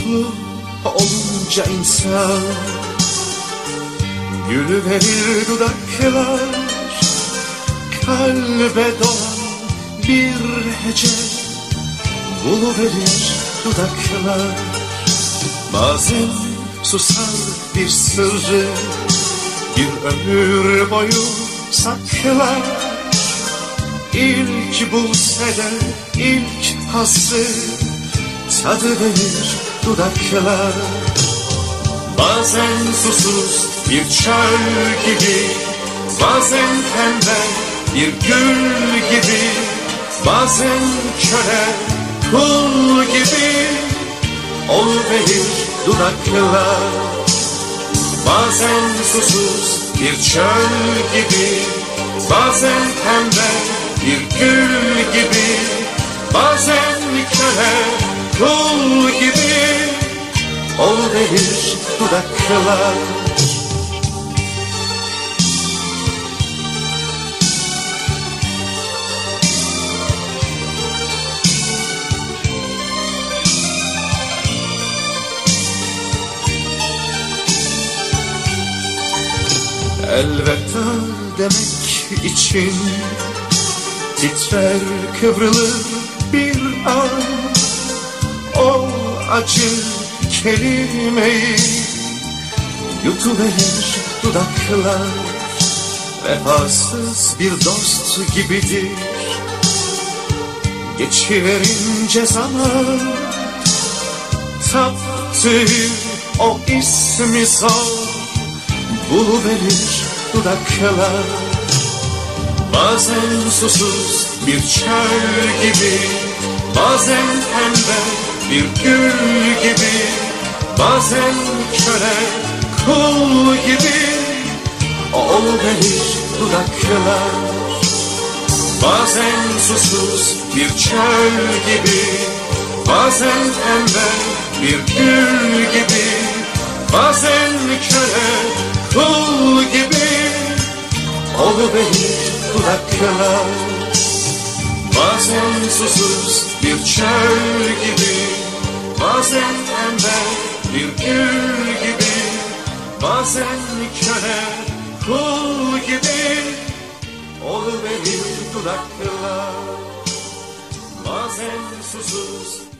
mutlu olunca insan gülüverir dudaklar, kalbe dolan bir hece buluverir dudaklar. Bazen susar bir sırrı, bir ömür boyu saklar. İlk bulse de ilk hazzı tadı verir dudaklar. Bazen susuz bir çöl gibi, bazen pembe bir gül gibi, bazen köle kul gibi oluverir dudaklar. Bazen susuz bir çöl gibi, bazen pembe bir gül gibi, bazen köle kul gibi oluverir dudaklar. Elveda demek için titrer kıvrılır bir an. O acı kelimeyi yutuverir dudaklar. Vefasız bir dost gibidir, geçiverince zaman. Taptığı o ismi zor buluverir dudaklar. Bazen susuz bir çöl gibi, bazen pembe bir gül gibi, bazen köle kul gibi oluverir dudaklar. Bazen susuz bir çöl gibi, bazen pembe bir gül gibi, bazen köle kul gibi oluverir dudaklar. Bazen susuz bir çöl gibi, bazen pembe bir gül gibi, bazen köle kul gibi oluverir dudaklar. Bazen susuz